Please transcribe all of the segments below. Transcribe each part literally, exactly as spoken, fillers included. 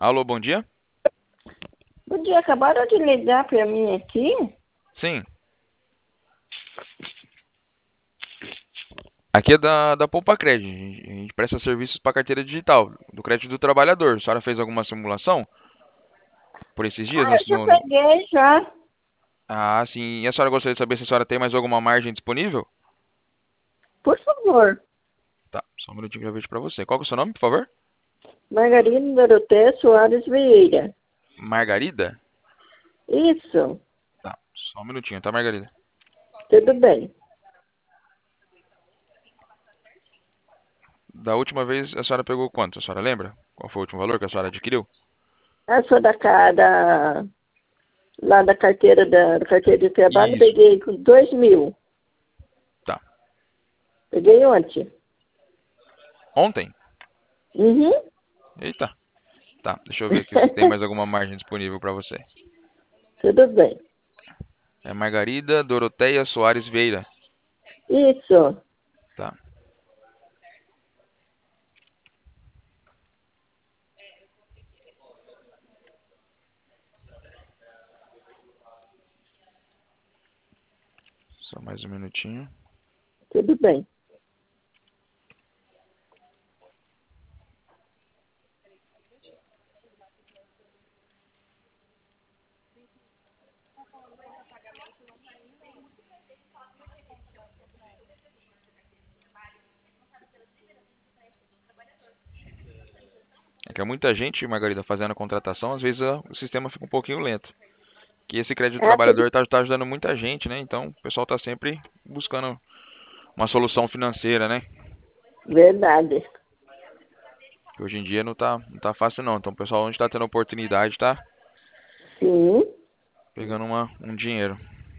Alô, bom dia? Bom dia, acabaram de ligar para mim aqui. Sim. Aqui é da, da Poupa Crédito. A gente a gente presta serviços para carteira digital, do crédito do trabalhador. A senhora fez alguma simulação por esses dias? Ah, No, eu já no- no- peguei já. Ah, sim. E a senhora gostaria de saber se a senhora tem mais alguma margem disponível? Por favor. Tá, só um minutinho que eu vejo para você. Qual que é o seu nome, por favor? Margarida Doroteia Soares Vieira. Margarida? Isso, Tá, só um minutinho, tá, Margarida? tudo bem. Da última vez a senhora pegou quanto? A senhora lembra? Qual foi o último valor que a senhora adquiriu? Eu sou da, ca- da lá da carteira da, da carteira de trabalho, Isso. peguei com dois mil. Tá. Peguei ontem. Ontem? Uhum. Eita. Tá, deixa eu ver aqui se tem mais alguma margem disponível para você. Tudo bem. É Margarida Doroteia Soares Vieira. Isso. Tá. Só mais um minutinho. Tudo bem. É que é muita gente, Margarida, fazendo a contratação, às vezes ah, o sistema fica um pouquinho lento. Que esse crédito do Ah, tudo trabalhador tá, tá ajudando muita gente, né? Então o pessoal tá sempre buscando uma solução financeira, né? verdade. Que hoje em dia não tá, não tá fácil não. Então o pessoal onde tá tendo oportunidade tá Sim. pegando uma, um dinheiro.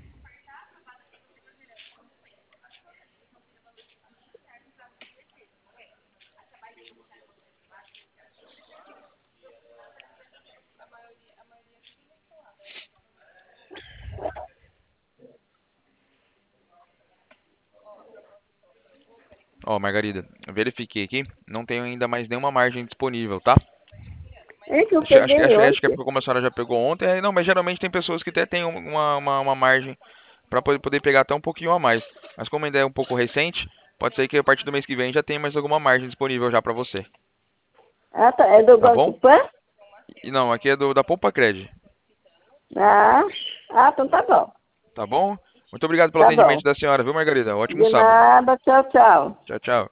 Ó, Margarida, eu verifiquei aqui, não tenho ainda mais nenhuma margem disponível, tá? É que eu Acho, acho, que- peguei acho, acho que é ontem. porque como a senhora já pegou ontem, aí não, mas geralmente tem pessoas que até têm uma, uma, uma margem para poder, poder pegar até um pouquinho a mais. Mas como ainda é um pouco recente, pode ser que a partir do mês que vem já tenha mais alguma margem disponível já para você, Ah, tá. É do tá Banco bom? Pan? E não, aqui é do, da Poupa Cred, Ah, ah, então tá bom. tá bom? Muito obrigado pelo Tá bom. atendimento da senhora, viu, Margarida? Ótimo De sábado. nada, tchau, tchau. Tchau, tchau.